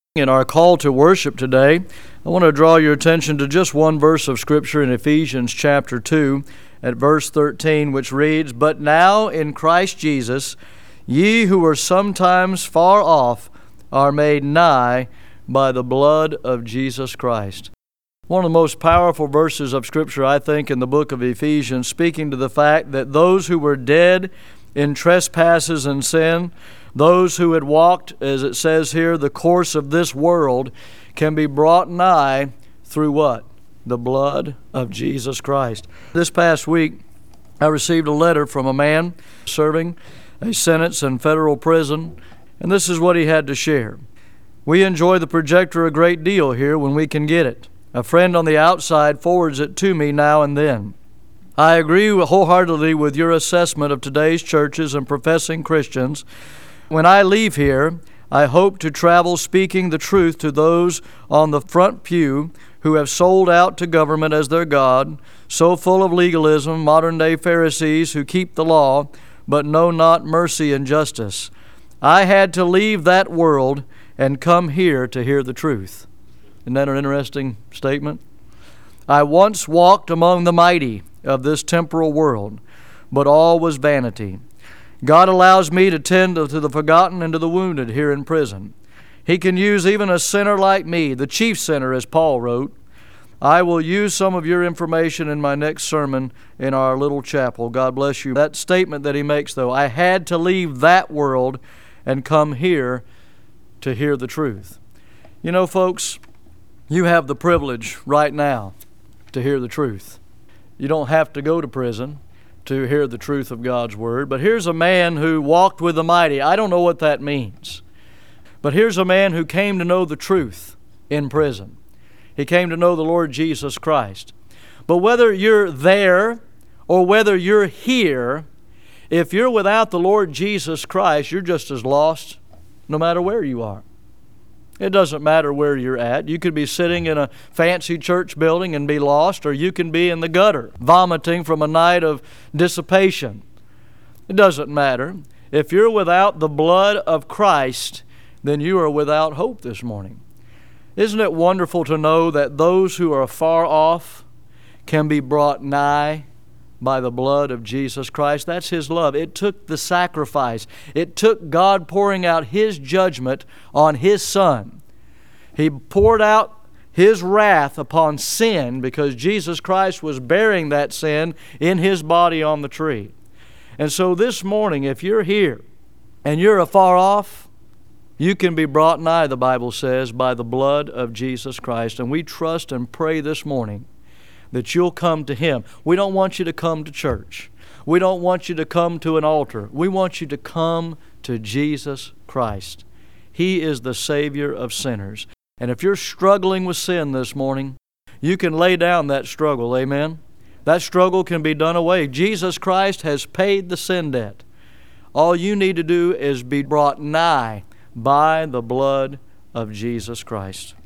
In our call to worship today, I want to draw your attention to just one verse of Scripture in Ephesians chapter 2 at verse 13, which reads, "But now in Christ Jesus, ye who were sometimes far off are made nigh by the blood of Jesus Christ." One of the most powerful verses of Scripture, I think, in the book of Ephesians, speaking to the fact that those who were dead in trespasses and sin, those who had walked, as it says here, the course of this world, can be brought nigh through what? The blood of Jesus Christ. This past week, I received a letter from a man serving a sentence in federal prison, and this is what he had to share. "We enjoy the projector a great deal here when we can get it. A friend on the outside forwards it to me now and then. I agree wholeheartedly with your assessment of today's churches and professing Christians. When I leave here, I hope to travel speaking the truth to those on the front pew who have sold out to government as their God, so full of legalism, modern-day Pharisees who keep the law, but know not mercy and justice. I had to leave that world and come here to hear the truth." Isn't that an interesting statement? "I once walked among the mighty of this temporal world, but all was vanity. God allows me to tend to the forgotten and to the wounded here in prison. He can use even a sinner like me, the chief sinner, as Paul wrote. I will use some of your information in my next sermon in our little chapel. God bless you." That statement that he makes, though, I had to leave that world and come here to hear the truth. You know, folks, you have the privilege right now to hear the truth. You don't have to go to prison to hear the truth of God's Word. But here's a man who walked with the mighty. I don't know what that means. But here's a man who came to know the truth in prison. He came to know the Lord Jesus Christ. But whether you're there or whether you're here, if you're without the Lord Jesus Christ, you're just as lost no matter where you are. It doesn't matter where you're at. You could be sitting in a fancy church building and be lost, or you can be in the gutter, vomiting from a night of dissipation. It doesn't matter. If you're without the blood of Christ, then you are without hope this morning. Isn't it wonderful to know that those who are far off can be brought nigh by the blood of Jesus Christ? That's His love. It took the sacrifice. It took God pouring out His judgment on His Son. He poured out His wrath upon sin because Jesus Christ was bearing that sin in His body on the tree. And so this morning, if you're here and you're afar off, you can be brought nigh, the Bible says, by the blood of Jesus Christ. And we trust and pray this morning that you'll come to Him. We don't want you to come to church. We don't want you to come to an altar. We want you to come to Jesus Christ. He is the Savior of sinners. And if you're struggling with sin this morning, you can lay down that struggle, amen? That struggle can be done away. Jesus Christ has paid the sin debt. All you need to do is be brought nigh by the blood of Jesus Christ.